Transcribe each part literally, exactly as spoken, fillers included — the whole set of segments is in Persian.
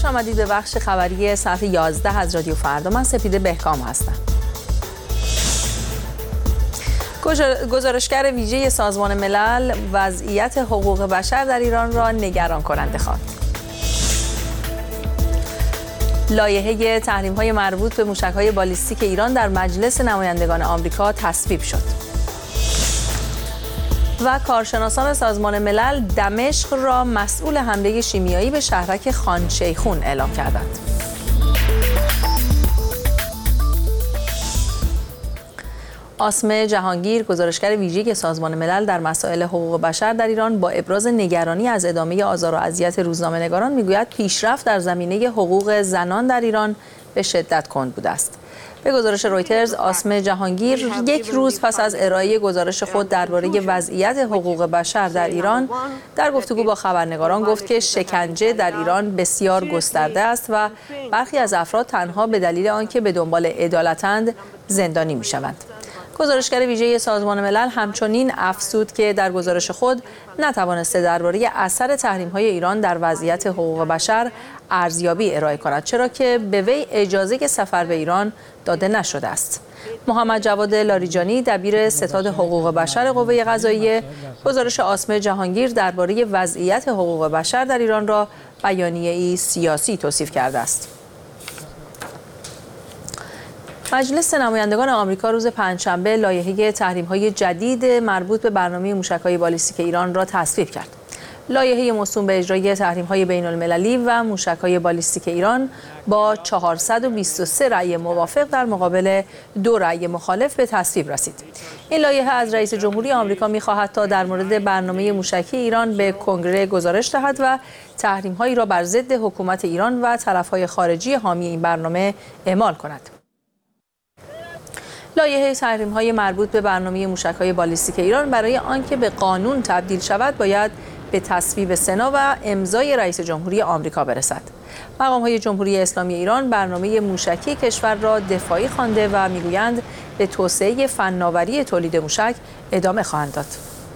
آمدید به بخش خبری ساعت یازده از رادیو فردا. من سپیده بهکام هستم. گزارشگر ویژه سازمان ملل وضعیت حقوق بشر در ایران را نگران کننده خواند. لایحه تحریم‌های مربوط به موشک‌های بالیستیک ایران در مجلس نمایندگان آمریکا تصویب شد. و کارشناسان سازمان ملل دمشق را مسئول حمله شیمیایی به شهرک خان شیخون اعلام کردند. آسمه جهانگیر، گزارشگر ویژه سازمان ملل در مسائل حقوق بشر در ایران، با ابراز نگرانی از ادامه آزار و اذیت روزنامه‌نگاران میگوید پیشرفت در زمینه حقوق زنان در ایران به شدت کند بوده است. به گزارش رویترز، آسمه جهانگیر یک روز پس از ارائه گزارش خود درباره وضعیت حقوق بشر در ایران در گفتگو با خبرنگاران گفت که شکنجه در ایران بسیار گسترده است و برخی از افراد تنها به دلیل آنکه به دنبال عدالتند زندانی می‌شوند. گزارشگر ویژه سازمان ملل همچنین افزود که در گزارش خود نتوانسته درباره اثر تحریم‌های ایران در وضعیت حقوق بشر ارزیابی ارائه کند، چرا که به وی اجازه سفر به ایران داده نشده است. محمد جواد لاریجانی، دبیر ستاد حقوق بشر قوه قضاییه، گزارش آسمه جهانگیر درباره وضعیت حقوق بشر در ایران را بیانیه‌ای سیاسی توصیف کرده است. مجلس نمایندگان آمریکا روز پنجشنبه لایحه تحریم‌های جدید مربوط به برنامه موشک‌های بالیستیک ایران را تصویب کرد. لایحه موسوم به اجرای تحریم‌های بین‌المللی و موشک‌های بالیستیک ایران با چهارصد و بیست و سه رأی موافق در مقابل دو رأی مخالف به تصویب رسید. این لایحه از رئیس جمهوری آمریکا می‌خواهد تا در مورد برنامه موشکی ایران به کنگره گزارش دهد و تحریم‌هایی را بر ضد حکومت ایران و طرف‌های خارجی حامی این برنامه اعمال کند. لایحه تحریم‌های مربوط به برنامه موشک‌های بالیستیک ایران برای آنکه به قانون تبدیل شود باید به تصویب سنا و امضای رئیس جمهوری آمریکا برسد. مقام‌های جمهوری اسلامی ایران برنامه موشکی کشور را دفاعی خوانده و می‌گویند به توسعه فناوری تولید موشک ادامه خواهند داد.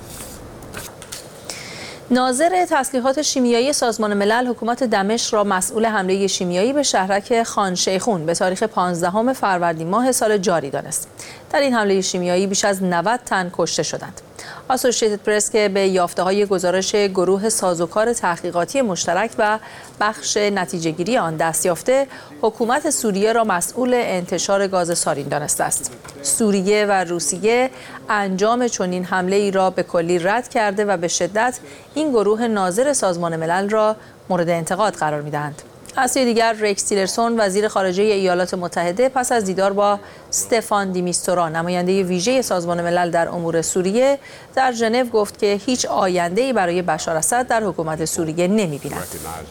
ناظر تسلیحات شیمیایی سازمان ملل حکومت دمشق را مسئول حمله شیمیایی به شهرک خان شیخون به تاریخ پانزدهم فروردین ماه سال جاری دانست. در این حمله شیمیایی بیش از نود تن کشته شدند. آسوشییتد پرس که به یافته‌های گزارش گروه سازوکار تحقیقاتی مشترک و بخش نتیجه‌گیری آن دست یافته، حکومت سوریه را مسئول انتشار گاز سارین دانسته است. سوریه و روسیه انجام چنین حمله ای را به کلی رد کرده و به شدت این گروه ناظر سازمان ملل را مورد انتقاد قرار می‌دهند. از سوی دیگر، ریکس تیلرسون وزیر خارجه ایالات متحده پس از دیدار با استفان دی میستورا نماینده ویژه سازمان ملل در امور سوریه در ژنو گفت که هیچ آینده‌ای برای بشار اسد در حکومت سوریه نمی‌بیند.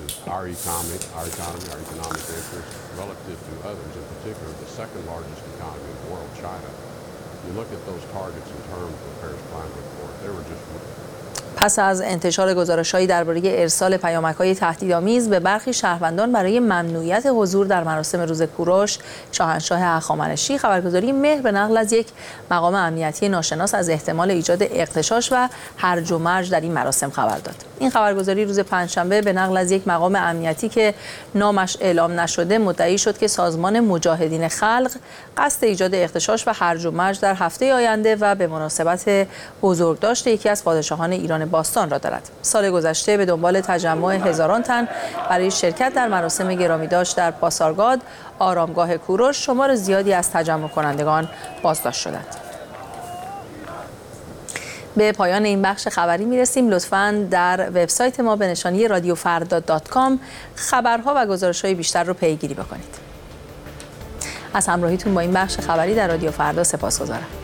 پس از انتشار گزارش‌هایی درباره ارسال پیامک‌های تهدیدآمیز به برخی شهروندان برای ممنوعیت حضور در مراسم روز کوروش شاهنشاه هخامنشی، خبرگزاری مهر به نقل از یک مقام امنیتی ناشناس از احتمال ایجاد اغتشاش و هرج و مرج در این مراسم خبر داد. این خبرگزاری روز پنجشنبه به نقل از یک مقام امنیتی که نامش اعلام نشده مدعی شد که سازمان مجاهدین خلق قصد ایجاد اغتشاش و هرج و مرج در هفته آینده و به مناسبت بزرگداشت یکی از پادشاهان ایران باستان را دارد. سال گذشته به دنبال تجمع هزاران تن برای شرکت در مراسم گرامیداشت در پاسارگاد، آرامگاه کوروش، شمار زیادی از تجمع کنندگان بازداشت شدند. به پایان این بخش خبری میرسیم. لطفاً در وبسایت ما به نشانی رادیو فردا دات کام خبرها و گزارش‌های بیشتر رو پیگیری بکنید. از همراهیتون با این بخش خبری در رادیو فردا سپاسگزارم.